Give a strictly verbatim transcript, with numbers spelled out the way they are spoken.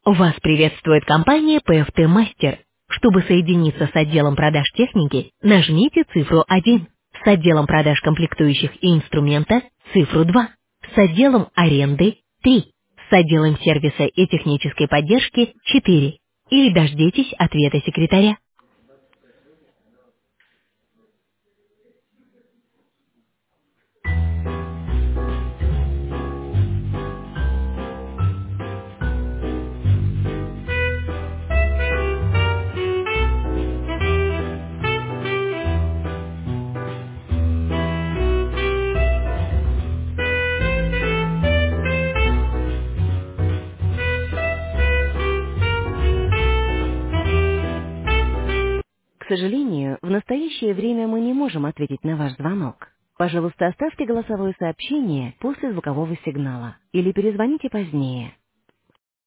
Вас приветствует компания пэ эф тэ Мастер. Чтобы соединиться с отделом продаж техники, нажмите цифру один. С отделом продаж комплектующих и инструмента– цифру два. С отделом аренды– три. С отделом сервиса и технической поддержки– четыре. Или дождитесь ответа секретаря. К сожалению, в настоящее время мы не можем ответить на ваш звонок. Пожалуйста, оставьте голосовое сообщение после звукового сигнала или перезвоните позднее.